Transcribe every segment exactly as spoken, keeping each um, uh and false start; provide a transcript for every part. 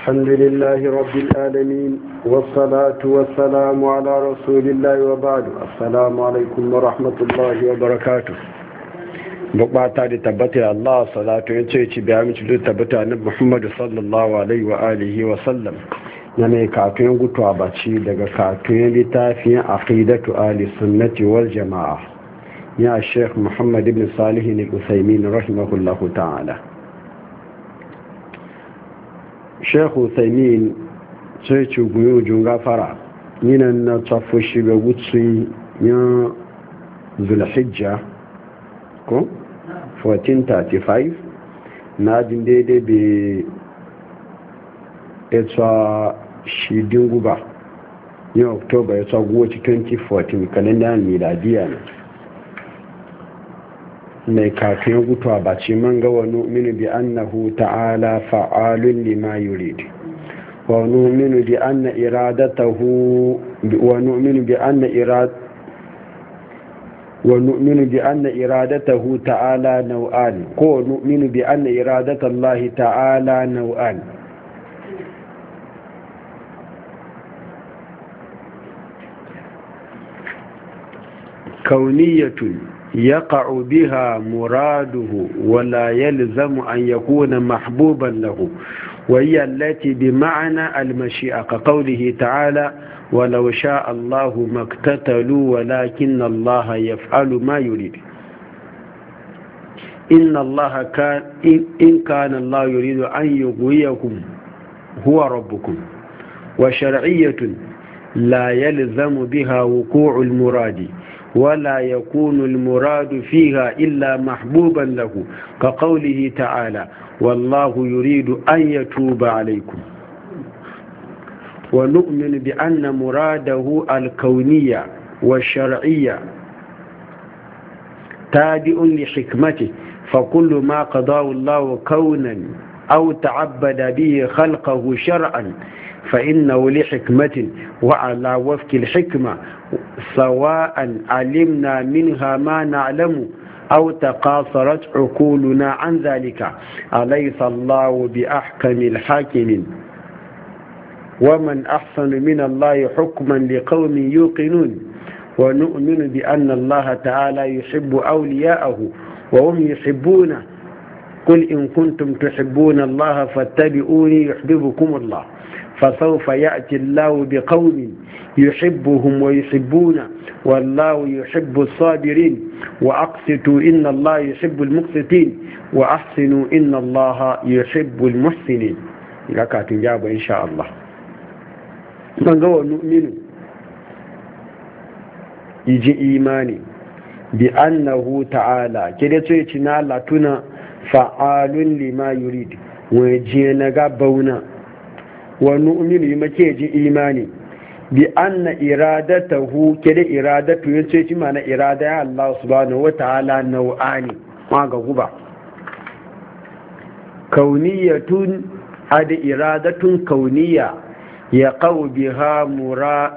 الحمد لله رب العالمين والصلاة والسلام على رسول الله وبعد. السلام عليكم ورحمة الله وبركاته. bukata da tabbata Allah salatu ya ce ci biya mici da tabbata na Muhammadu sallallahu alaihi wa alihi wa sallam na mai kafin gutuwa baci daga kafin littafin aqidatu ahli sunnati wal jama'a ya Sheikh Muhammad ibn Salih al-Utsaimin rahimahullahu ta'ala. Sheikh Utsaimin sai ci guyu junga fara yinan na tsafu shi ga gutsi ya Zulhijja ko fourteen thirty-five na jin daidai bai etsa shidin guba yin oktoba ya tsa guwaci twenty fourteen kalendar miladiya ne mai kafin gutuwa ba ce man ga wani minu bi annahu ta'ala fa'alun lima yurid wa nu'minu bi anna iradatahu wa nu'minu bi anna irad ونؤمن بأن إرادته تعالى نوعان كو نؤمن بأن إرادة الله تعالى نوعان كونية يقع بها مراده ولا يلزم أن يكون محبوبا له وهي التي بمعنى المشيئة كقوله تعالى ولو شاء الله ما اقتتلوا ولكن الله يفعل ما يريد إن الله كان إن, إن كان الله يريد أن يغويكم هو ربكم وشرعية لا يلزم بها وقوع المراد ولا يكون المراد فيها إلا محبوبا له كقوله تعالى والله يريد أن يتوب عليكم ونؤمن بأن مراده الكونية والشرعية تابع لحكمته فكل ما قضاه الله كونا أو تعبد به خلقه شرعا فإنه لحكمة وعلى وفق الحكمة سواء علمنا منها ما نعلم أو تقاصرت عقولنا عن ذلك أليس الله بأحكم الحاكمين ومن أحسن من الله حكما لقوم يوقنون ونؤمن بأن الله تعالى يحب أولياءه وهم يحبونه قل إن كنتم تحبون الله فاتبعوني يحببكم الله فسوف يأتي الله بقوم يحبهم ويحبونه والله يحب الصابرين وأقسطوا إن الله يحب المقسطين وأحسنوا إن الله يحب المحسنين لك تجاب إن شاء الله. من قوى نؤمن يجي إيماني بأنه تعالى كده تيتنا لتنا فعال لما يريد ويجينا قبونا ونؤمن يمكي يجي إيماني بأن إرادته كده إرادته يتيتي معنى إرادة الله سبحانه وتعالى نوعاني ما قبع كونية هذه إرادة كونية يقع بها مراد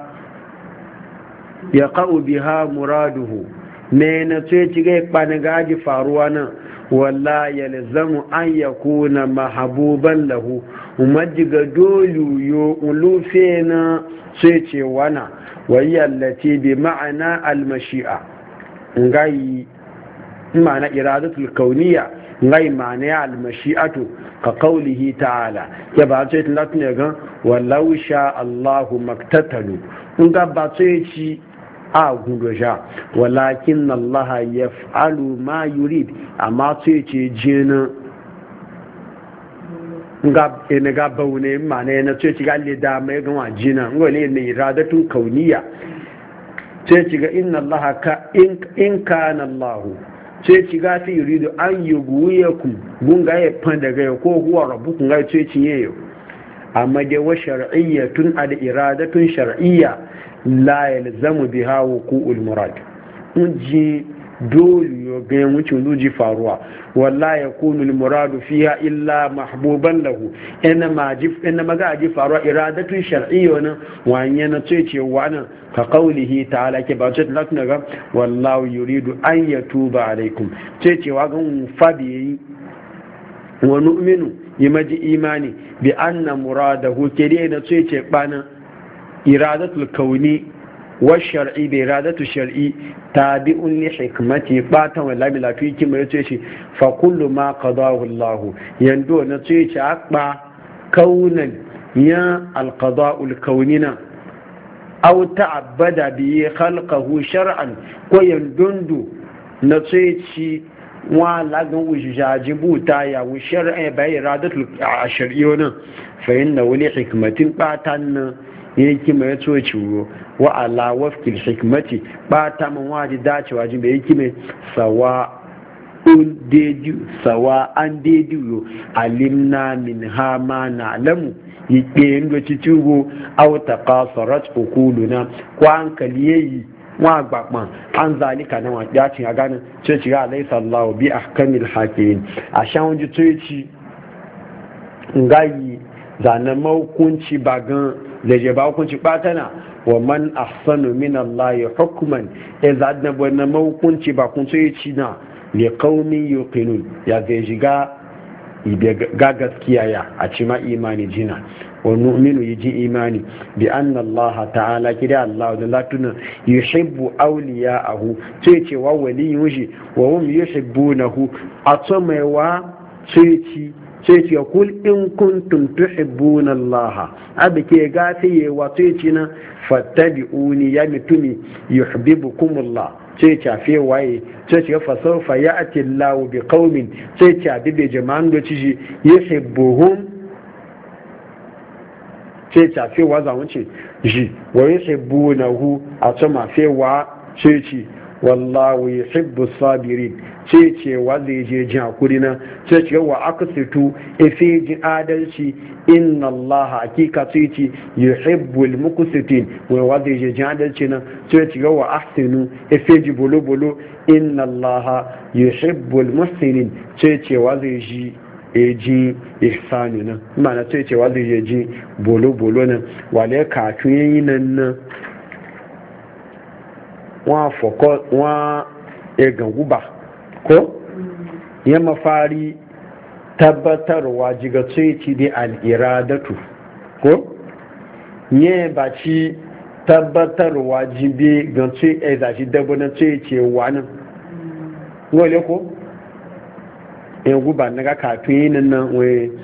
يقع بها مراده من تيجي بانغاجي فاروانا ولا يلزم أن يكون محبوبا له ومجيغ دولو يولو فينا تيجي وانا وهي التي بمعنى المشيئة غاي معنى إرادة الكونية غاي معنى المشيئة كقوله تعالى يبقى تيجي لاتنغا ولو شاء الله ما اقتتلوا nga ba sai ci a gundoja walakin Allah yaf'alu ma yurid amma sai ci jina nga ina ga baune ma ne na sai ci ga le da mai ga wajina ngole ne iradatun kauniya sai ci ga inna Allah ka in in kana Allah sai ci ga fi yuridu an yughwiyakum gunga ya fanda ga ko huwa rabbukum ga sai ci yeyo amma dai wa shar'iyyatun al iradatun shar'iyya la yalzamu biha wuqu'ul murad unji dole yo ga wuce luji faruwa walla yakunu al muradu fiha illa mahbuban lahu ina ma jif ina maga ji faruwa iradatun shar'iyya nan wanye na ce ce wannan ka qaulihi ta'ala ke ba ce lakin ga wallahu yuridu an yatuba alaikum ce ce wa ga fadi wa nu'minu yimaji imani bi anna muradahu kede na so yace bana iradatul kauni wa shar'i bi iradatu shar'i tabi'un li hikmati batan wala bi lafi kima yace shi fa kullu ma qadahu Allah yando na so yace akba kaunan ya alqada'ul kaunina aw ta'abbada bi khalqahu shar'an ko yandundu na so yace wa lagan wujaji buta ya wu shar'a bai iradatul shar'iyona fa inna wali hikmatin batan yake mai so ciwo wa ala wafkil hikmati bata man waji dacewa jin bai yake mai sawa un deju sawa an deju alimna min ha ma na'lamu yake ndo citugo aw taqasarat ukuluna ko an kaliyi wa gbapman an zalika na wa yacin a ganin ce ci ga alayhi sallahu bi ahkamil hakimin a shan ji tuci ngayi zanen maukunci bagan da je ba hukunci batana wa man ahsanu min Allah hukman idza adna na maukunci ba kun tuci na li qaumin yuqinun ya zai shiga ibe ga gaskiya ya a ci ma imani jina wa nu'minu yaji imani bi anna Allah ta'ala kida Allah da latuna yuhibbu awliya'ahu sai ce wa waliyun shi wa hum yuhibbunahu atsamaiwa sai ci sai ce kul in kuntum tuhibbuna Allah abike gafiye wa sai ci na fattabi'uni ya mitumi yuhibbukum Allah sai ce afi waye sai ce fa sawfa ya'ti Allah bi qaumin sai ce abibe jama'an da ci yuhibbuhum sai tafe wa za wuce ji wa yuhibbunahu a sama fe wa sai ce wallahu yuhibbu sabirin sai ce wa zai je jin hakuri na sai ce wa aqsitu ife jin adalci inna allaha hakika sai ce yuhibbul muqsitin wa wa zai je jin adalci na sai ce wa ahsinu ife ji bolo bolo inna allaha yuhibbul muhsinin sai ce wa zai ji eji ihsani nan mana sai cewa zai je ji bolo-bolo nan wale katun yayi nan nan wa foko wa egan guba ko ya mafari tabbatarwa jiga sai ci da al'iradatu ko ye ba ci tabbatarwa jibe ga sai a zashi dabbanin sai ce wani wale ko in guba na ga kafin yin nan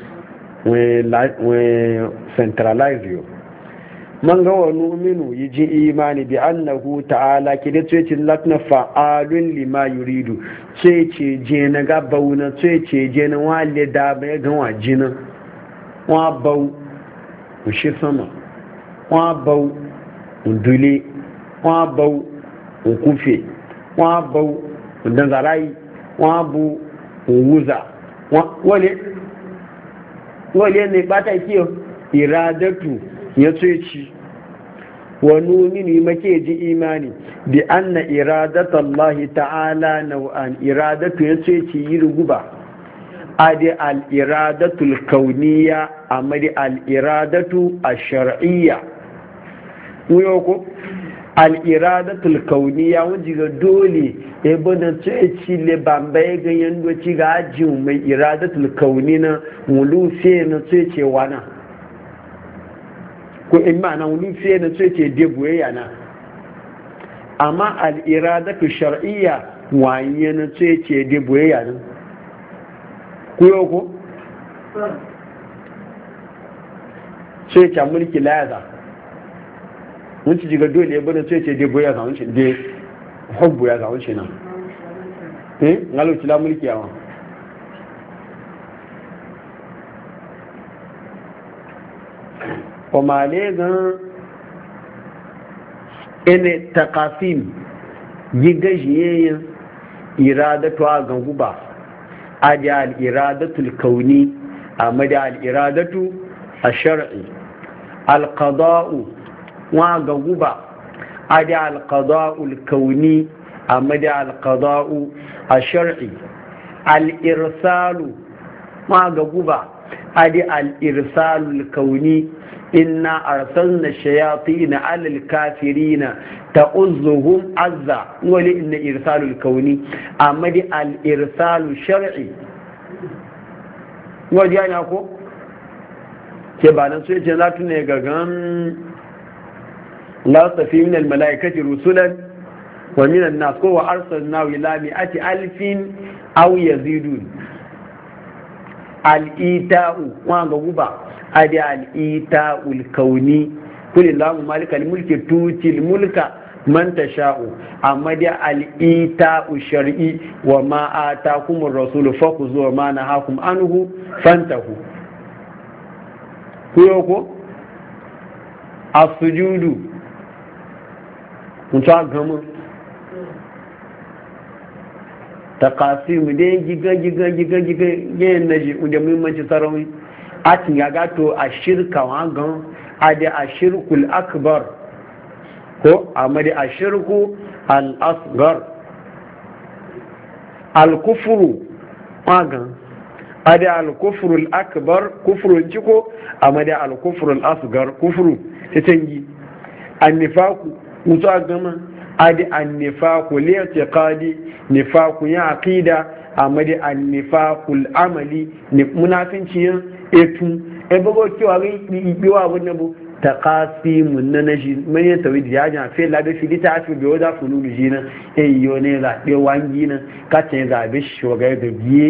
we centralize yo man ga wa numinu yi ji imani bi annahu ta'ala ki da ce cin latna fa'alun lima yuridu ce ce je na ga bauna ce ce je na wale da bai ga wa jina wa bau ku shi sama wa bau undule wa bau kufe wa bau dan zarai wa bu wuza wale wale ne bata kiyo iradatu ya ci wani mini make ji imani bi anna iradatu Allah ta'ala nau'an iradatu ya ci yi ruguba adi al-iradatul kauniya amadi al-iradatu ash-shar'iyya wuyo ko al-iradatul kauniya wanda ga dole ebe da ce ci le bambaye ganyen doci ga ajiyun mai iradatul kauni na wulufiye na ce ce wana ko in ma na wulufiye na ce ce debuye yana amma al-iradatul shar'iyya wanye na ce ce debuye yana kuyo ko ce ce mulki layaza wunci jiga dole ebe da ce ce debuye yana wunci de hubbu ya zaun shi nan eh ngalo tila mulki yawa o male gan ene taqasim yiga jiyen iradatu a ganguba aja al iradatul kauni amada al iradatu ash-shar'i al qada'u wa ganguba أدى القضاء الكوني أمدى القضاء الشرعي الإرسال ما قبوبة أدى الإرسال الكوني إنا أرسلنا الشياطين على الكافرين تؤذهم عزا ولإن إرسال الكوني أمدى الإرسال الشرعي ngo ji ana ko ke ba nan sai ce za tu ne gagan la tafi min al malaikati rusulan wa min an nas ko wa arsalna ila mi'ati alfin aw yazidun al ita'u wa ga guba adi al ita'ul kauni kulillahu malikal mulki tutil mulka man tasha'u amma da al-ita'u shar'i wa ma atakumur rasulu fakuzu wa ma nahakum anhu fantahu kuyo ko as-sujudu muta gama taqasim dai giga giga giga giga yin naji unda muhimmanci sarawi a tin ya gato ashirka wa gan adi ashirkul akbar ko amadi ashirku al-asghar al-kufru magan adi al-kufru al-akbar kufru ciko amadi al-kufru al-asghar kufru tangi an-nifaqu mutu gama adi an-nifaqu li-i'tiqadi nifaqu ya aqida amadi an-nifaqu al-amali munafinci etu ebogo kiwa ri biwa wannan bu taqasimun na nashi mai tawhid ya ja fe la be filita afi be oda fululu jina e yo ne za be wangi na ka ce za be shoga da biye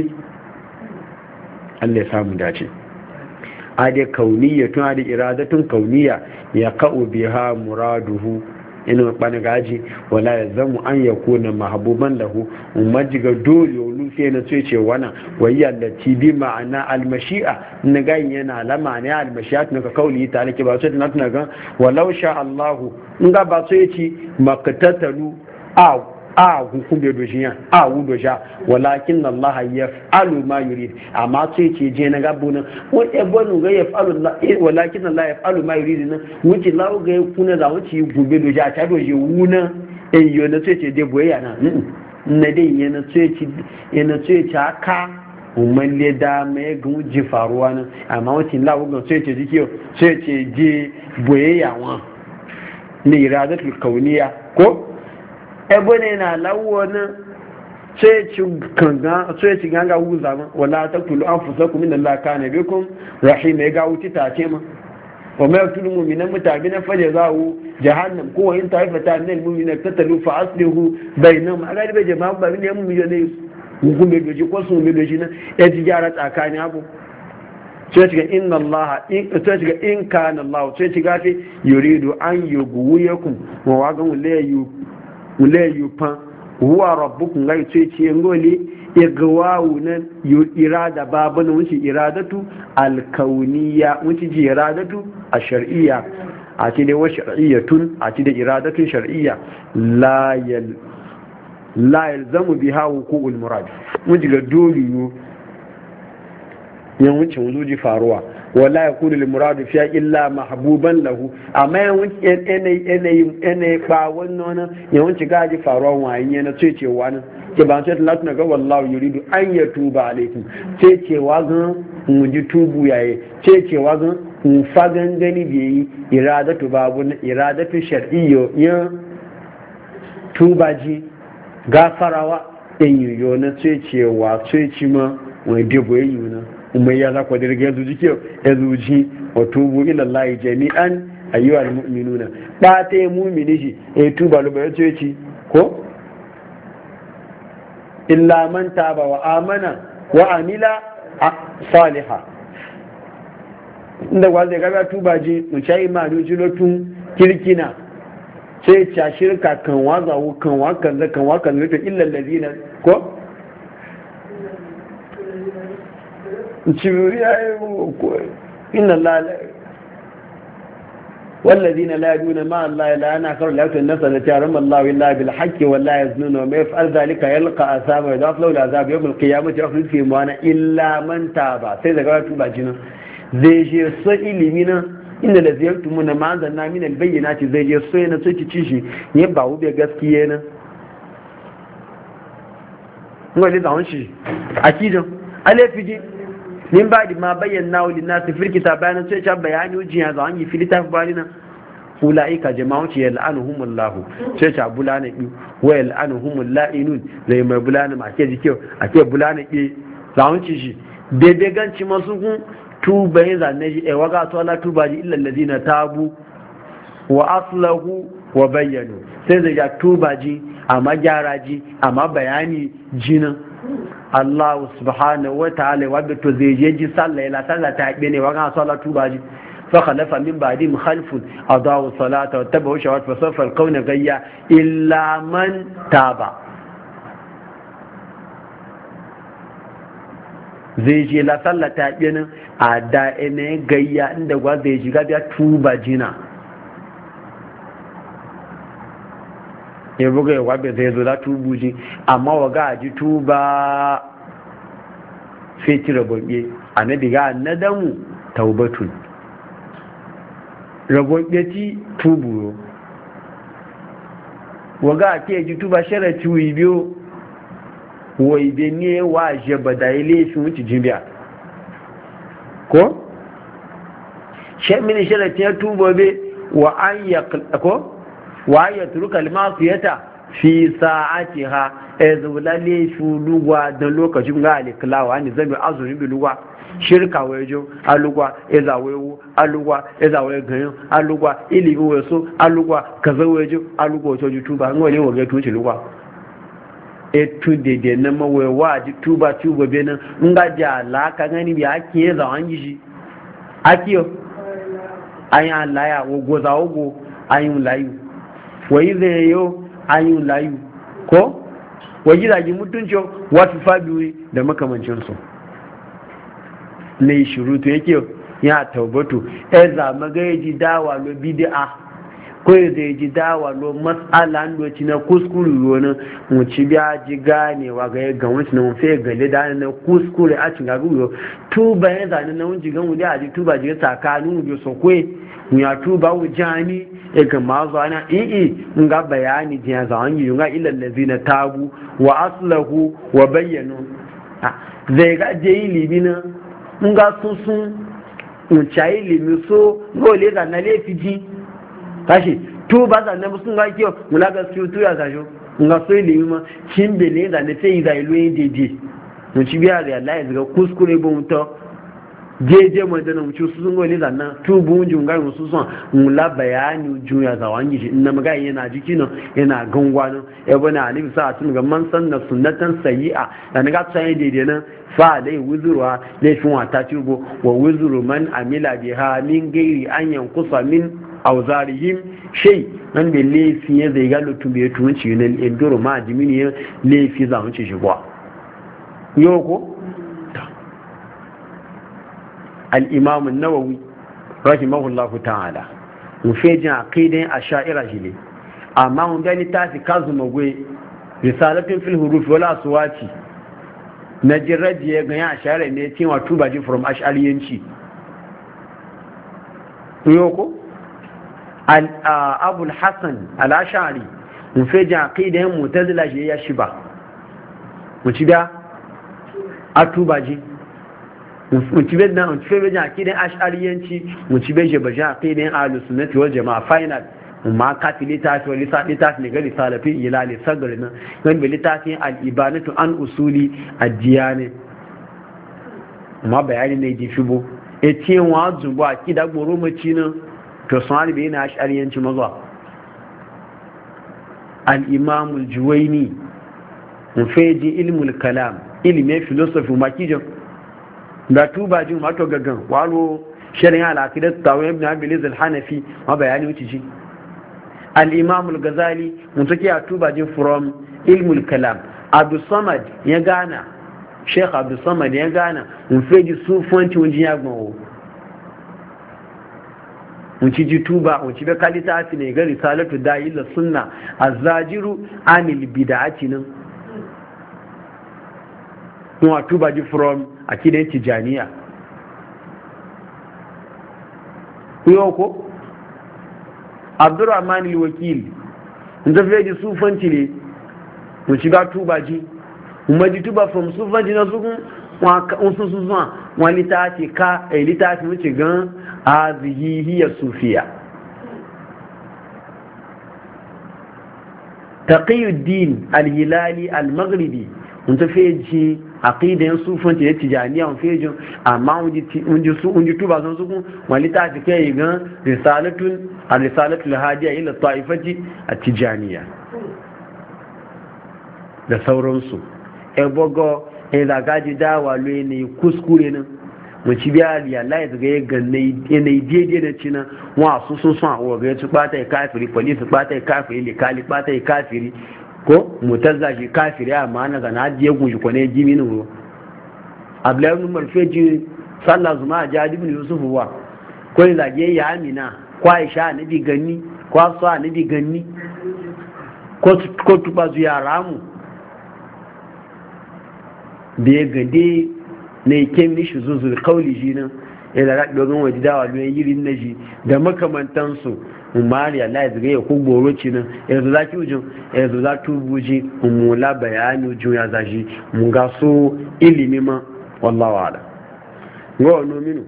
Allah ya samu dace ade kauniyya tun ade iradatun kauniyya ya qa'u biha muraduhu ina bani gaji wala yazamu an yakuna mahbuban lahu umajiga dole olufe na ce ce wana wayya da tibi ma'ana almashi'a na ga yana lama ne almashi'a ne ka kauli ta alake ba sai na tuna ga walau sha Allah in ga ba sai ci makatatalu a a hukun da doshiya a wu dosha walakin Allah yaf'alu ma yurid amma sai ce je na gabu nan wani bonu ga yaf'alu walakin Allah yaf'alu ma yurid nan wuce lawo ga kuna za wuce gube dosha ta doje wuna eh yo na sai ce de boya na na dai yana sai ce yana sai ce aka umman le da mai guji faruwa nan amma wuce lawo ga sai ce dikiyo sai ce je boya wa ne iradatul kauniya ko ebe ne na lawo na sai ci ganga wuza ma wala ta tulu an fusa ku min Allah kana bikum rahim ya ga wuti ta ce ma wa ma yaqtulu mu'minan mutabina fa jazahu jahannam ko in taifata min al-mu'mina tatalu fa aslihu bainahum aga da jama'a ba ne mu ne mu be doji ko sun be doji na ya ji gyara tsakani abu sai ci inna Allah in sai ci in kana Allah sai ci gafi yuridu an yughwiyakum wa wagan layu wule yufan huwa rabbukum gai ce ce ngoli igwawu na irada babu na wuce iradatu alkauniya wuce ji iradatu a shar'iyya a ce dai wa shar'iyyatun a ce da iradatun shar'iyya la yal la yalzamu biha wuqu'ul murad mun ji ga doliyo yan wuce wuzuji faruwa wala yakunu lil murad fiya illa mahbuban lahu amma yan wuce ene ene ene ba wannan yan wuce gaji faruwa wayin na ce ce wani ke ba sai Allah tuna ga wallahu yuridu an yatuba alaikum ce ce wa ga mu ji tubu yayi ce ce wa ga mu fagan gani bi iradatu babu iradatu shar'iyyo ya tubaji gafarawa in yiyo na ce ce wa ce ci ma wai debo yi na umar ya za ku da riga yanzu jike ya zuci wa tubu ilallahi jami'an ayyuhal mu'minuna ba ta yi mu'mini shi ya tuba lu bayan ce ko illa man taba wa amana wa amila saliha inda wanda ya gaba tuba ji mu sha imanu jilotun kirkina sai ca shirka kan wazawo kan wakan zakan wakan zakan illa allazina ko إن الله والذين لا يدون مع الله لا ينكر لا يؤتون النفس التي حرم الله إلا بالحق ولا يزنون وما يفعل ذلك يلقى أثاما ويضاف له العذاب يوم القيامة يخلد فيه مهانا إلا من تاب سيدا قال توبا جنا زي جي سئلي منا إن الذي يكتمون ما أنزلنا من البينات زي جي سئلنا سئلي تشيشي يبعو بيغسكينا نقول لي دعون شي أكيد ألي في جي min ba ma bayyana wa linnasi fil kitab bayanan sai ta bayani ujin ya zan yi filita bani na ulaika jama'u ce yal'anuhumullah sai ta bulana bi wa yal'anuhumul la'inun zai mai bulana ma ke jike ake bulana bi zan ci shi daidai ganci masu kun tuba yin zane shi ewa ga tuwa tuba ji illa ladina tabu wa aslahu wa bayyanu sai zai ya tuba ji amma gyara ji amma bayani jinin Allah subhanahu wa ta'ala wadda to zai je ji sallah ila sallah ta haɓe ne wa ga tuwa tuba ji fa khalafa min ba'dihim khalfun adawu salata wa tabu shawat fa sawfa alqawna gayya illa man taba zai je la sallah ta haɓe nan a da ne gayya inda gwa zai ji gabiya tuba jina ya buga ya wabe zai zo za tubuji amma waga a ji tuba feti rabonye a na diga na damu taubatun rabonye ti tuburo waga a ke ji tuba sharaci wibiyo waibe ne wa jeba da ile shi wuce jibiya ko? mini sharaci ya tuba be wa an ya ko? wa ya turuka almasiyata fi sa'atiha ezulale shulugwa dan lokacin ga aliklawa ne zabi azuri bilugwa shirka wajo alugwa ezawewu alugwa ezawe ganyo alugwa ilimi weso alugwa kaza wajo alugwa to jutuba ngole woge tuci lugwa etu dede na mawewa ji tuba tuba bena nga ja alaka gani bi ake za wangi shi akiyo aya laya wogo za wogo ayun layu wai zai yau an yi layu ko waje zagi mutuncin wasu fabiyoyi da makamancinsu ne shirutu yake ya taubatu ya zama ga ya ji dawa lo bidi'a ko ya zai ji dawa lo matsala handoci na kuskure wani wuce biya ji ganewa ga ya ga wani na mafi gale da na kuskure a cin gagu tuba ya zane na wunji gan wuli a ji tuba ji tsakanin wuli sokwe ya tuba wujani ya ga mazu ana ii nga bayani jiya zawon yi nga ilallazi na tabu wa aslahu wa bayyano zai ga je ilimi na nga sun sun unca ilimi so gole ga na laifi ji kashi tuba za na musun ga kiyo mula ga su tuya za jo nga so ilimi ma kin bele da ne sai da ilo yin dede mun ci biya realize ga kuskure bon to jeje mai da nan su sun gole da nan tubu jun ga musu son mula bayani juya za wangi shi inna maga yana jiki no yana gangwa no e bana alim sa tun ga man sanna sunnatan sayyi'a da ga tsaye dede nan fa dai wuzurwa laifin wata tubo wa wuzuru man amila biha min gairi an yankusa min auzarihim shay nan da laifi ya zai ga lutu bai tunci ne indoro ma jimini laifi za mu ci shi kwa yoko al-imam an-nawawi rahimahullahu ta'ala mu fejin aqidan asha'ira jile amma mun ga litafi kazuma gwe risalatin fil huruf wala aswati na jirajiye ga ya asha'ira ne cewa tubaji from ash'ariyanci yoko al-abu al-hasan al-ash'ari mu fejin aqidan mu'tazila je ya shiba mu ci da atubaji mutibe na mutibe jan akidan ash'ariyanci mutibe je bajan akidan ahlus sunnati wal jamaa final ma katili ta to lisa lita ne ga risalafi ila li sagrina gan bi litafin al ibanatu an usuli ad-diyane ma bayani ne di fibo e ti wa zubo akida gboro maci na to sani be na ash'ariyanci mazo al imam al juwayni mufeji ilmul kalam ilmi philosophy makijo da tuba jin mato gaggan walo shirin al-aqidat tawib ibn abiliz al-hanafi ma bayani wuce shi al-imam al-ghazali mun take a tuba jin from ilmul kalam abdus samad ya gana sheikh abdus samad ya gana mun feji sufanci wunji ya gbawo mun ci ji tuba mun ci da kalita fi ne ga risalatu da'il sunna az-zajiru anil bid'ati nan mun a tuba ji from akidan tijaniya ko abdurrahman al-wakil inda feji sufanci ne mun shiga tuba ji mun ji tuba from sufanci na su wa sun sun zuwa wa litafi ka eh litafi mun ci gan azihi hiya sufiya taqiyuddin al-hilali al-maghribi mun ta feji aqidan sufan ta tijaniya on fejin amma unji unji su unji tuba sun su kun wali ta ta kai ga risalatun ar-risalatul hadiya ila ta'ifati at-tijaniya da sauransu e bogo e da gaji dawa lo ne kuskure nan mu ci biya realize ga ya ganne ne daidai da cinan wa su sun san wa ga su bata kafiri police bata kafiri likali bata kafiri ko mutazza shi kafiri amma na ga na je gunshi ko ne jimi ne abdullahi ibn marfeji sallah zuma jadi ibn yusuf wa ko la ge ya amina ko aisha nabi ganni ko sa nabi ganni ko ko tuba zu ya ramu biye gade ne ke mishi zuzul kauli shi nan ya da dogon waje dawa don yirin na shi da makamantansu umari Allah ya zagaye ko goro ci nan yanzu za ki ujin yanzu za ki buji umula bayani ujin ya zashi mun ga so ilimi ma wallahu ala go no minu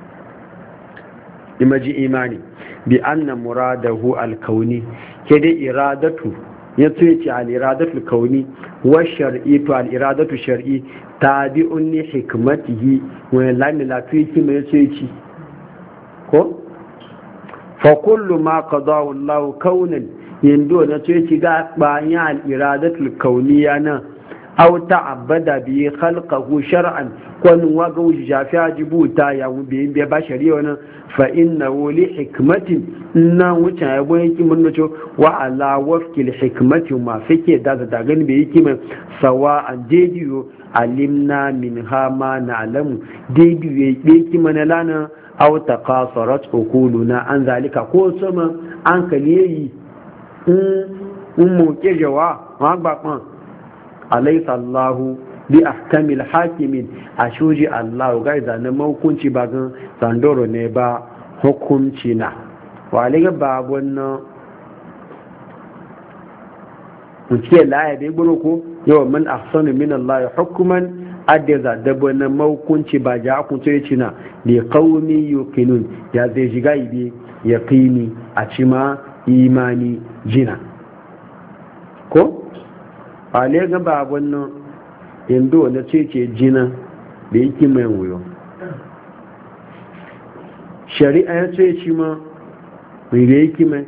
imaji imani bi anna muradahu alkauni ke da iradatu ya ce al iradatu alkauni wa shar'i to al iradatu shar'i tabi'un li hikmatihi wa lam la tuki mai ce ko fa kullu ma qadahu Allah kaunan yando na ce ci ga bayan al iradatul kauniya nan aw ta'abbada bi khalqahu shar'an kun wa ga jafi ajibuta ya wubi bi ba shari'a nan fa innahu li hikmatin na wuce ya bo yake mun nace wa ala wafki li hikmati ma fike da da gani bai yake mai sawa an dediyo alimna minha ma na'lamu dediyo yake mana lana aw taqasarat uquluna an zalika ko sama an kaliyi in mu ke jawa ma ba kan alaysa Allahu bi ahkamil hakimin ashuji Allah ga zanen hukunci ba gan sandoro ne ba hukunci na waliga ba wannan muke laye da gburu ko yau man ahsanu min Allah hukman adda da wannan hukunci ba ja ku ce cina li qaumi yuqinun ya zai shiga ibe yaqini a cima imani jina ko waliga ba wannan yanzu wanda ce ce jina da yake mai wuyo shari'a ya ce ci ma mai da yake mai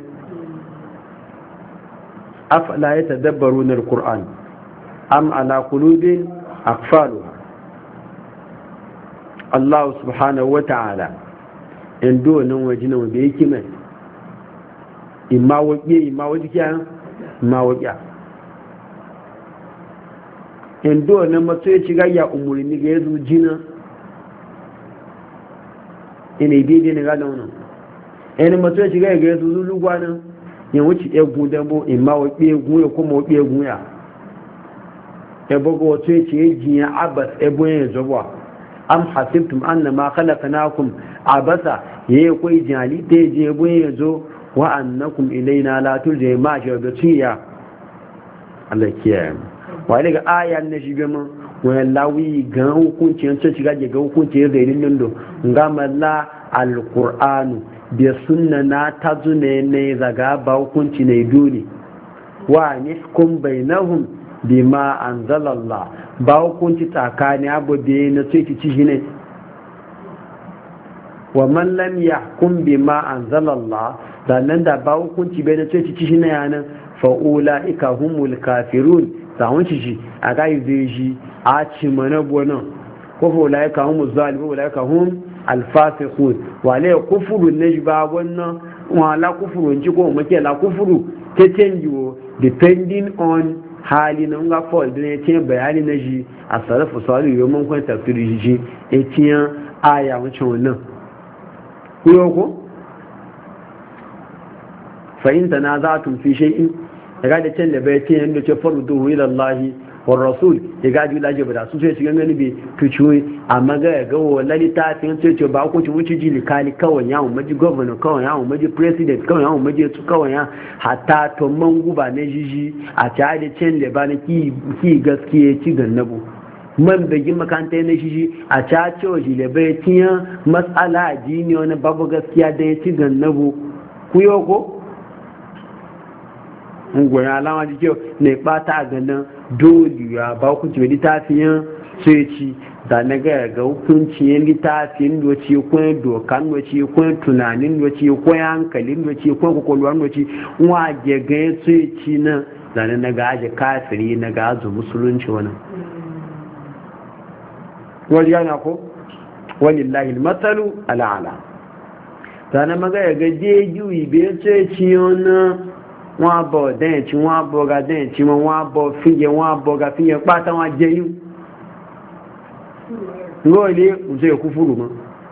afala ya tadabbaru na al-qur'an am ala qulubin aqfaluha Allah subhanahu wa ta'ala yanzu wannan wajina wanda yake mai imma waƙe imma wajiya imma waƙiya endo na mato ya ciga ya umurni ga yazo jina ina daidai ne ga da wannan ina mato ya ciga ga yazo zulu gwanan ya wuce egu dambo in ma wabe egu ya kuma wabe egu ya e bogo wato ya ce jiya abas ebo ya zobwa am hasibtum annama khalaqnakum abasa yayi koi jali te je ebo ya zo wa annakum ilaina la turja ma shawdatiya Allah kiyaye wani daga ayan na shi gama wani lawi ga hukunci yanci shiga ga hukunci ya zairin nan do ga malla alqur'anu bi sunna na tazune ne zaga ba hukunci ne dole wa nihkum bainahum bima anzalallah ba hukunci tsakani abu da na sai ci shi ne wa man lam yahkum bima anzalallah sannan da ba hukunci bai na sai ci shi ne yana fa ulaika humul kafirun sawun ci shi a gayi zai shi a ci mana bonan kofa wulaye ka hun zalibu wulaye ka hun alfasikun wale kufuru na shi ba wannan wala kufuru ci ko make la kufuru ta canjiwo depending on hali na nga fall din ya ce bayani na shi a sarrafa salu yau mun kwanta tafsiri shi ya ce aya wancan wannan kuyo ko fa in tanaza'tum fi shay'in ya da can da bai ce yadda ce faru duhu ila Allah wa rasul ya gaji laje ba da su sai shiga gani bai tuciwe amma ga ya ga wala litafin sai ce ba ku ci wuci jili kali kawai ya mu maji governor kawai ya mu maji president kawai ya mu maji su kawai ya hatta to man guba na jiji a ta da can da ba na ki ki gaskiya ci gannabu man bagi makanta na jiji a ta ce wa jile bai tiya mas'ala addini wani babu gaskiya da ya ci gannabu ku yo ko ungoyin alama jikin ne bata a ganin dole ya ba ku ce littafiyan sai ci da na ga ga hukunci yin littafin doci ko dokan doci ko tunanin doci ko hankalin doci ko kokolwan doci wa je ga sai ci na da na ga aje kafiri na ga azu musulunci wannan wani yana ko walillahi almathalu al'ala da na maga ya ga je juyi be sai ci wannan wa bo den ci wa bo ga den ci wa bo fiye wa bo ga fiye pata wa je yu ngoli uze kufuru ma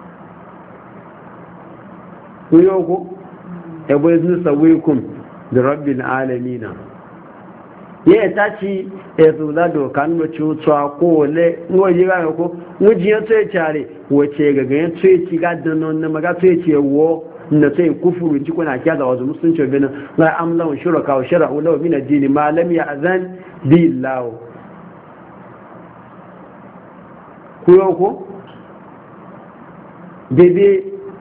kuyoko ebo iznu sawikum bi rabbil alamin ye tachi ezula do kan do chutswa ko le ngoyi ga ko muji ya tsaye chare wace ga ga tsaye ci ga danon na maga tsaye ce wo na tsaye kufuru ji kuna kiyaza wazu musulunci binin la amlan shuraka wa shara'u law min ad-din ma lam ya'zan billahu kuyoko bebe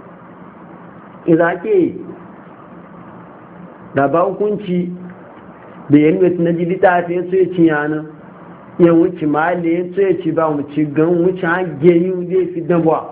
izake da ba hukunci da yanzu na jilita ta yin tsoye ci yana yan wuce mahalle yin tsoye ci ba wuce gan wuce hage yi zai fi dabuwa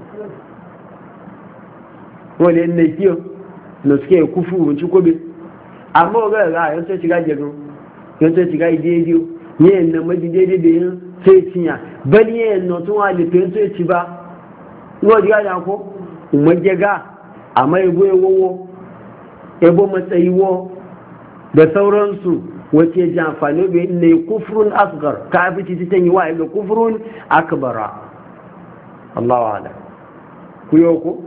wale na kiyo na suke kufu wuce kobe amma ga ga yan tsoye ci ga jagun yan tsoye ci ga idediyo yin na maji daidai da yin tsoye ci ya bali yin na tun wale ta yin tsoye ci ba wọ́n di gada ko umarjaga a mai goyowo ebo matsayiwo da sauransu wace ji amfani da ne kufrun asgar ka fi ci cikin yi wa ga kufrun akbara Allah wa ala ku yi ko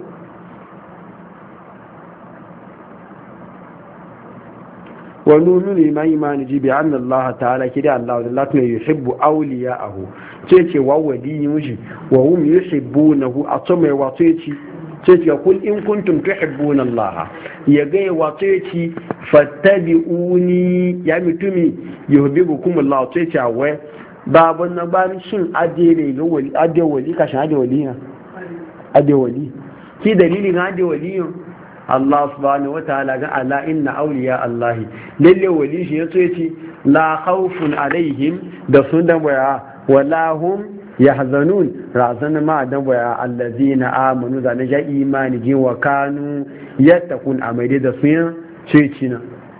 wani nuni ma imani ji bi an Allah ta'ala kida Allah da Allah ne yuhibbu awliya'ahu ce ce wa wali yushi wa hum yuhibbunahu atama wa ce ce ce ce kul in kuntum tuhibbuna Allah ya ga wa ce ce fattabi'uni ya mutumi yuhibbukum Allah ce ce wa babun na ba shin adere ga wali ade wali kashin ade wali na ade wali ki dalilin ade wali Allah subhanahu wataala ga ala inna awliya Allah lalle wali shi yaso yace la khawfun alaihim da sun da waya wala hum yahzanun razana ma da waya allazina amanu da na ja imani ji wa kanu yattaqun amade da sun ce cina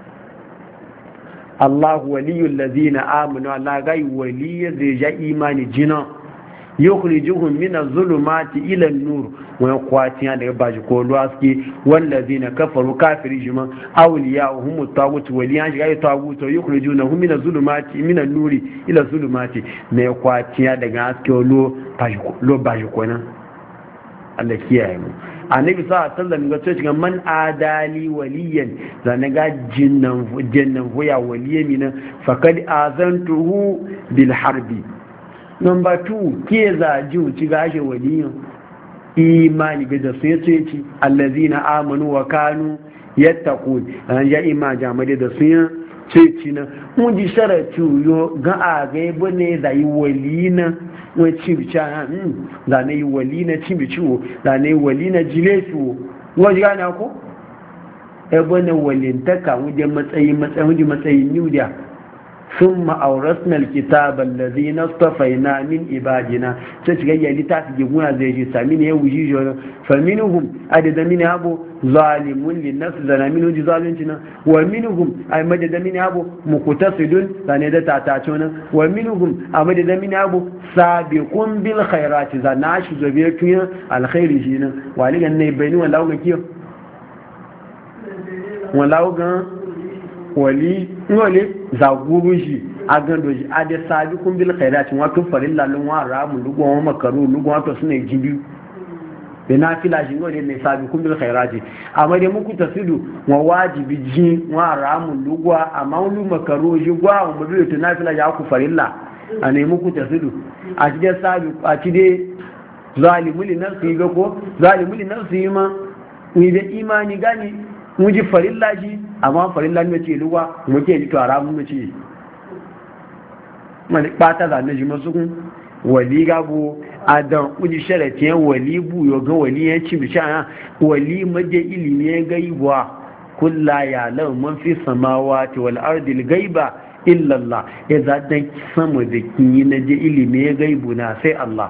Allah waliyul ladina amanu Allah ga wali zai ja imani jina yukhrijuhum min az-zulumati ila an-nur wa yaqatiya daga baji ko luwaski wallazina kafaru kafiri juma awliya'uhum at-taghut waliyan shiga at-taghut yukhrijunahum min az-zulumati min an-nuri ila az-zulumati ne yaqatiya daga aske lo baji lo baji ko nan Allah kiyaye mu annabi sallallahu alaihi wasallam ga cewa man adali waliyan zan ga jinnan jinnan huya waliyamina faqad azantuhu bil harbi Number two, ke zaji wuci gashe waliyin imani ga da su ya ce ci allazina amanu wa kanu yattaqun an ya ima jamade da su ya ce ci na mun ji sharatu yo ga a ga ibo ne da yi walina wa ci bi cha hmm da ne yi walina ci bi ciwo da ne walina jilesu wa ji gana ko ebo ne walintaka wuje matsayi matsayi wuje matsayi niudia ثم أورثنا الكتاب الذين اصطفينا من عبادنا تشجع لتاس جموع زي سامين يوجي جو فمنهم عدد من أبو ظالم للنفس ظالمين وجي ظالمين ومنهم أي مدد من أبو مقتصد لأن تعتاتون ومنهم أمدد من أبو سابق بالخيرات زناش زبيرتون الخير جينا وعليك أن يبينوا ولاو كيف ولاو wali ngole za guru shi a gando shi a da sabi kun bil khairat wa kun farin lalun wa ramu lugo wa makaru lugo wa to sune jibi da na fila shi ngole ne sabi kun bil khairat amma dai muku tasidu wa wajibi ji wa ramu lugo amma lu makaru ji gwa wa mu to na fila ya ku farin la a ne muku tasidu a ci da sabi a ci dai zalimul nafsi ga ko zalimul nafsi ma ni da imani gani muji farilla shi amma farilla ne ce luwa muke ji to haramun ne ce mali bata da ne jima sukun wali gabo adan uji sharati yan wali bu yo ga wali yan ci bisha wali maje ilimi ya gaibwa kulla ya law man fi samawati wal ardi al gaiba illallah ya zaɗa sama da kinyi na je ilimi ya gaibu na sai Allah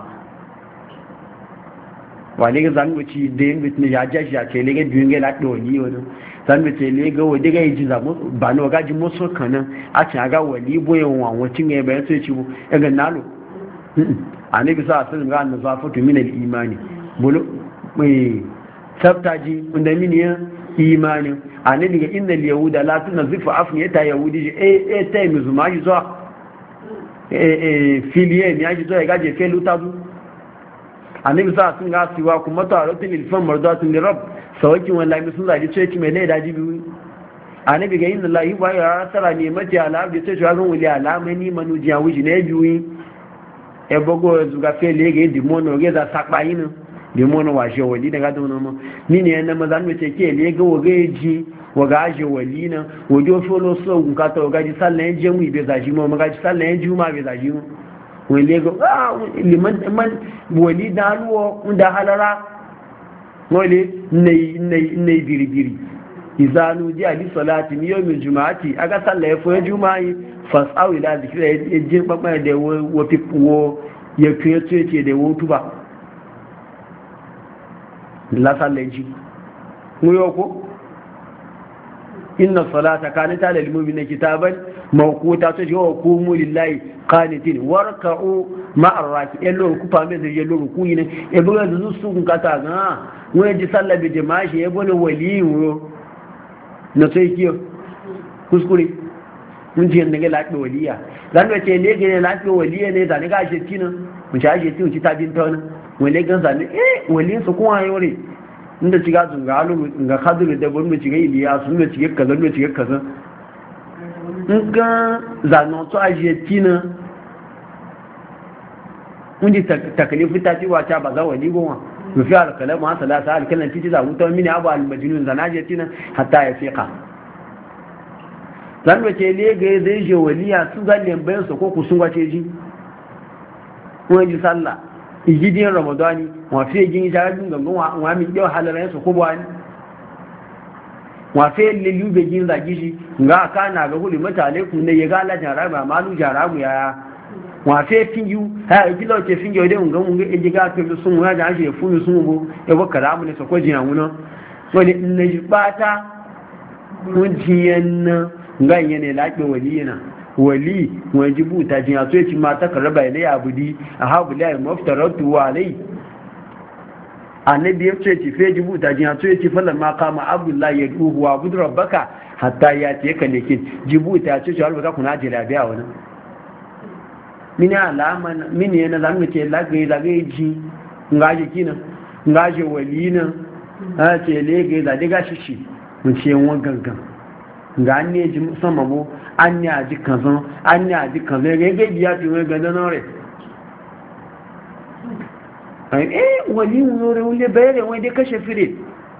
wale ga zangoci da yin bitin ya jashi ya ce lega biyun ga laɗe wani wani zangoci lega wadda ga yi ji zamu ba na wagaji musu kanan a cin aga wali boyan wawacin ya bayan sai ci bu ya ga nalo a ne bisa a sanin ga annan zafatu min al-imani bulu mai tsaftaji wanda min ya imani a ne daga inda yahuda la tunzifu afniyata yahudi eh eh tai muzuma yi zuwa eh eh filiye ne ya ji zuwa ya gaje felu tabu annabi sa sun ga siwa kuma taratun ilfan mardatun lirab sawakin wallahi sun zaji ce ki mai ne daji biyu annabi ga inna lahi wa ya tara ne mati ala bi ce ga wuli alama ni manuji ya wuji ne biyu e bogo zuga fele ga di mono ga za sakpa yin di mono wa je wali daga don mo ni ne na mazan me ce ke le ga waga ji waga je wali na wajo folo so gun ka to ga ji sallan je mu be zaji mo ga ji sallan je ma be zaji mu wale ga liman man wali da ruwa da halara wale ne biribiri izanu ji ali salati ni yawmin juma'ati aga sallah ya foye juma'i fas'au ila zikra ya je babba da wo wo ya fiye ce da wotu ba la sallah ji mu yoko inna salata kanat lil mu'minina kitaban mawquta to jo qumu lillahi qanitin warka'u ma'ar raki elo ku fa me zai lo ku yin e buga zu su kun kata ga wani ji sallah bi jama'a shi e bone waliyo na sai kiyo kuskure mun ji ne ga lafi waliya dan da ce ne ga lafi waliya ne da ne ga shi tina mun sha shi tina ci ta bin ta wannan wani ga zane eh waliyin su kuma yore inda ci ga zunga alu ga khadiru da bon mu ci ga iliya sun mu ci ga kaza mu ci ga kaza in ga zanon to ajetina wanda takalifu ta ci wata ba za wali goma rufi alkalamu ha salasa alkalan titi za mutu mini abu almajinun zana ajetina hatta ya fiqa zan wace le ga zai je waliya su ga lembayin su ko ku sun wace ji ko ji sallah igidin ramadani wa fi gin jabin gangan wa mi yau halaran su ko bani wa fi lilu be gin zagi shi ga kana ga huli mutane ku ne ya ga la jarama malu jaramu ya wa fi finju ha ji lo ce finju de ngan mun ga ji ga to sun wa da shi funu sun go e ba karamu ne so ko jiyan wuno wani ne ji bata mun jiyan ngan yana laƙe waliyina wali wajibu ta jin aso yace mata karaba ilai abudi a habu la muftaratu wa alai annabi yace ci fe jibu ta jin aso yace fallan ma kama abdullahi yaduhu wa abud rabbaka hatta ya ce ka lekin jibu ta ce shi alba kuna jira biya wannan mini alama mini yana zamu ce lage lage ji ngaje kina ngaje walina a ce lege da diga shi shi mun ce won gangan ga an ne ji musamman mu an ne a ji kanzan an ne a ji kanzan ga yage biya fi wani ganda na rai eh wani wuri wule bayanin wani dai kashe fire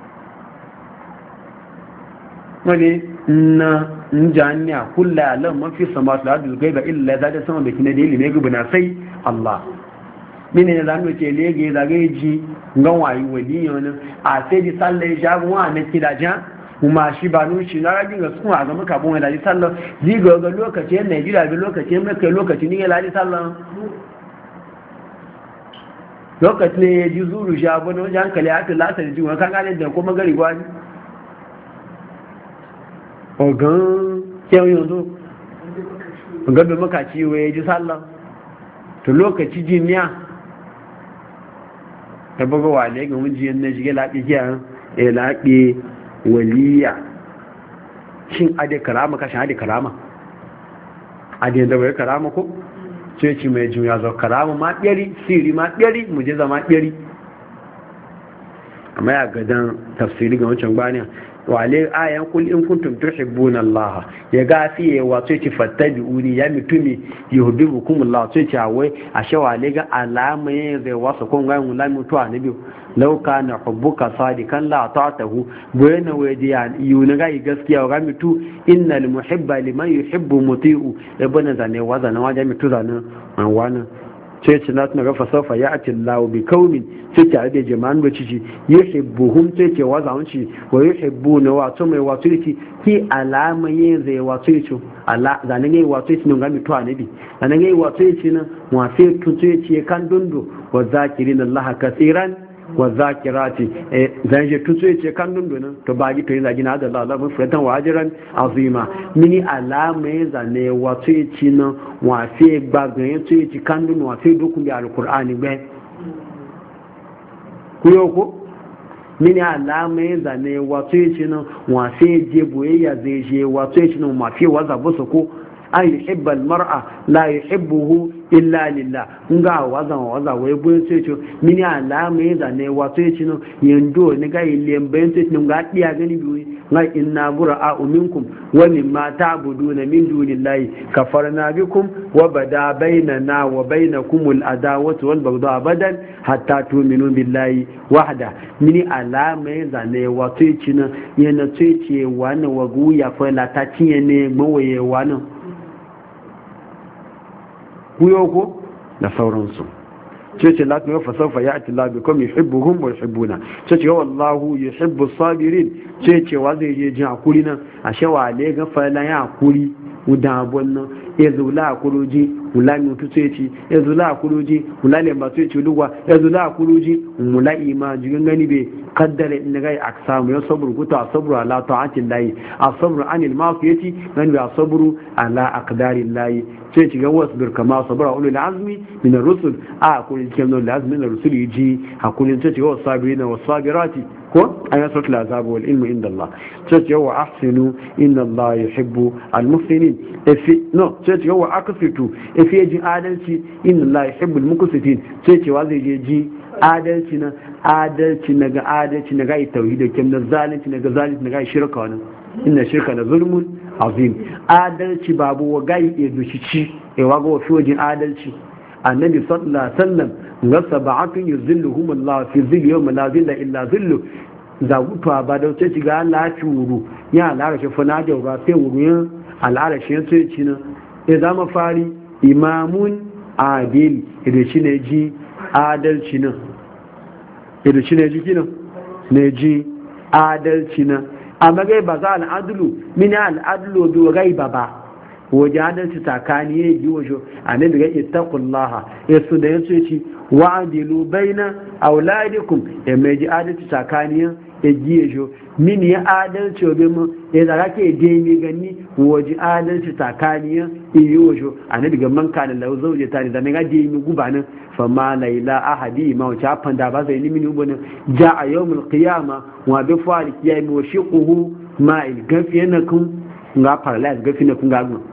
wani na njani a kulla alam mafi sama su ladu gai ba illa za ta sama da kina da ilimin gubu na sai Allah mini ne zamu ce lege zagaye ji gan wayi wali yana a sai ji sallai shagun wa na kidajen kuma shi ba nun shi na ragin ga sun a zama kabin wani sallah ziga ga lokaci yan Najeriya bi lokaci yan kai lokaci ni ya ladi sallah lokaci ne ya ji zuru shi abu na wajen hankali ya fi lasa da jiwa kan gane da kuma gari gwani ogan kyau yanzu ogan da makaci wa ya ji sallah to lokaci jiniya ta buga wale ga wujiyar na shige laɓi kiyan ya laɓi waliya shin ade karama kashin ade karama ade da wai karama ko sai ci mai juya zo karama ma ɗari siri ma ɗari mujiza ma ɗari amma ya gadan tafsiri ga wancan bani wale ayan kul in kuntum tuhibbuna Allah ya gafiye wato ci fattabi'uni ya mitumi yuhibbukum Allah to ci awai ashe wale ga alama zai wasa kun ga mun lamu to annabi law kana hubbuka sadikan la ta'tahu bayna wadiya yuna ga gaskiya ga mitu innal muhibba liman yuhibbu muti'u ibn zane wazana waje mitu zana wani sai ce na tuna gafa safa ya ati Allah bi kaumin sai tare da jama'an da ciki yuhibbuhum sai ce wa zaun ci wa yuhibbuna wa to mai wato yake ki alama yin zai wato yake Allah zanen yayi wato yake nan ga to anabi zanen yayi wato yake nan wa sai tutu yake kan dundu wa zakirin Allah kaseeran wa zakirati zan je tutu yake kan dundu nan to ba gi to yin zagi na da Allah mun fatan wajiran azima mini alama yin zane wato yake nan wa sai gbagan yato yake kan dundu wa sai dokun bi alqur'ani gbe kuyo ko mini alama yin zane wato yake nan wa sai je boyayya zai je wato yake nan ma fi waza busu ko an yuhibba almar'a la yuhibbuhu illa lillah nga waza waza wai boye ce ce mini alama yin zane wato yake nan yando ni ga ilen bayan ce nan ga diya gani biyu nga inna bura'a minkum wa mimma ta'buduna min dunillahi kafarna bikum wa bada bainana wa bainakum al-adawatu wal baghdha abadan hatta tu'minu billahi wahda mini alama yin zane wato yake nan yana ce ce wani wagu ya fa la ta tiye ne gbowaye wani kuyoko da sauransu ce ce lati wa fasafa ya ati labi kuma yuhibbuhum wa yuhibbuna ce ce wallahu yuhibbu sabirin ce ce wa zai je jin hakuri nan a shawa le ga falan ya hakuri udan bonnan ezula akuruji mulani mutuce ci ezula akuruji mulani ba tuce lugwa ezula akuruji mulai ma jigin gani be kaddare in ga aksamu ya sabru kuta sabru ala ta'atin lahi asabru anil ma'siyati man bi asabru ala aqdari lahi ce ci ga wasbir kama sabra ulul azmi min ar-rusul a kullu kamno lazmi min ar-rusul yiji hakulin ce ci ga wasabirina wasabirati ko ayatul azab wal ilmu inda Allah ce ci wa ahsinu inna Allah yuhibbu al-muhsinin efi no ce ci wa akfitu efi ji adalci inna Allah yuhibbu al-muqsitin ce ci wa zai je ji adalci na adalci na ga adalci na ga tauhidi kem na zalunci na ga zalunci na ga shirka wannan inna shirka la zulmun azim adalci babu wa gai ya dushi ci e waga wa fi wajin adalci annabi sallallahu alaihi wasallam ga sab'atun yuzilluhum Allah fi zilli yawma la zilla illa zillu za gutuwa ba da ce ga Allah ci wuru ya Allah shi fa na jaura sai wuru ya Allah shi sai ci na ya zama fari imamun adil idan shi ne ji adalci nan idan shi ne ji kinan ne ji adalci nan amma gai ba za al'adulu mini al'adulu biyu gai ba ba waje adalci tsakani ya yi wajo a nan daga ittaqullaha ya su da yasu ci wa adilu baina auladikum ya mai ji adalci tsakani ya ji ya jo mini ya adalci wa bimu ya zaga ke je mi gani waje adalci tsakani ya yi wajo a nan daga man kana lau zauje tare da nan ga je mi gubanin fama laila ahadi ma wace hafan da ba zai ni mini ubanin ja a yawmul qiyama wa bi fari kiyai wa shiquhu ma il gafi yanakun nga paralyze gafi na kun ga gun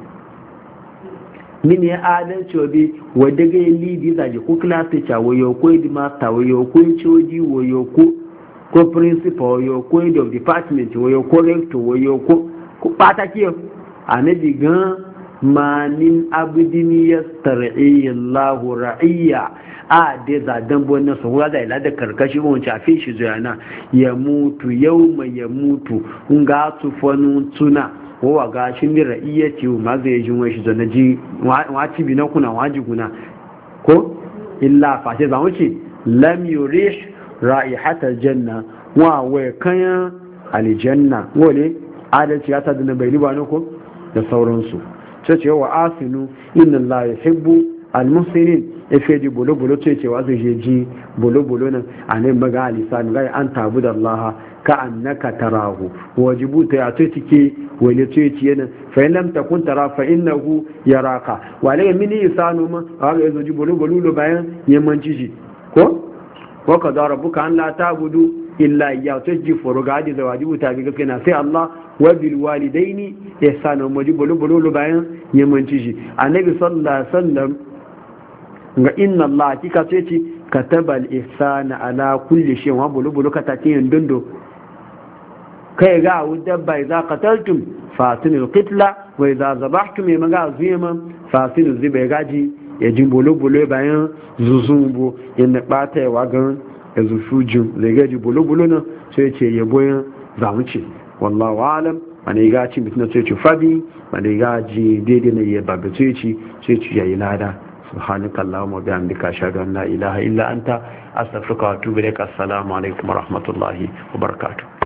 min ya adalci obi wadda ga yi lidi zaje ko class teacher wayo ko di master wayo ko choji wayo ko ko principal wayo ko head of department wayo ko rector wayo ko ko pata kiyo anabi gan manin abudin yastar'i Allah ra'iya a da zadan bonnan su ga da ila da karkashi gon chafe shi zuyana ya mutu yauma ya mutu nga su fanu tuna wa ga shi ni ra'iyati ma zai jin wai shi zana ji wa ci bi na kuna waji kuna ko illa fa sai zan wuce lam yurih ra'ihata janna wa wa kan aljanna wole adalci ya ta da bai riba ne ko da sauransu sai ce wa asinu inna Allah yuhibbu al-muhsinin ife ji bolo bolo ce cewa zai je ji bolo bolo nan anan maga alisan ga an tabu da Allah ka annaka tarahu wajibu ta ya ce tike wale ce ce yana fa in lam takun tara fa innahu yaraka wale mini isanu ma ga yazo ji bolo bolo lo bayan yamanci shi ko wa ka da rabbuka an la tabudu illa ya ce ji foro ga da wajibu ta ga kana sai Allah wa bil walidaini ihsana wajibu bolo bolo lo bayan yamanci shi annabi sallallahu alaihi wasallam ga inna Allah kika ce ci kataba al-ihsana ala kulli shay wa bulu bulu ka tatin dundo kai ga dabba idza qataltum fatinul qitla wa idza zabahtum ma ga zuyama fatinul zibai gaji ya jin bulu bulu bayan zuzumbu inda bata yawa gan ya zufujin zai gaji bulu bulu na sai ce yabo yan zamuci wallahu alam wani ga ci mutuna sai ce fabi wani ga ji daidai na ya babu sai ci sai ci yayi lada subhanakallahumma wa bihamdika ashhadu an la ilaha illa anta astaghfiruka wa atubu ilaik. Assalamu alaikum wa rahmatullahi wa barakatuh.